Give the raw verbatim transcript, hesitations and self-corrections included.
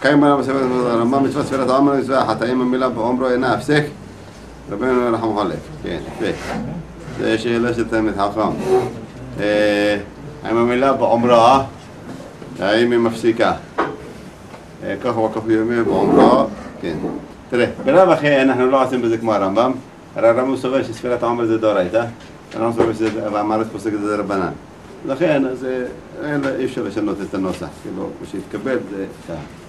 קיים הרמב"ם מצוות ספירת העומר מצווה אחת, האם המילה בעומרו אינה הפסק? רבנו רחם חולק, כן, יפה. זה שאלה של תלמיד חכם. האם המילה בעומרה, האם היא מפסיקה? כך הוא כפי יומי בעומרה, כן. תראה, בלב אחי אנחנו לא עושים בזה כמו הרמב"ם. הרי הרמב"ם סובר שספירת העומר זה דאורייתא, הרמב"ם סובר שהמאמרת פוסק את זה רבנן. לכן, אי אפשר לשנות את הנוסח, כאילו, מה שהתקבל זה...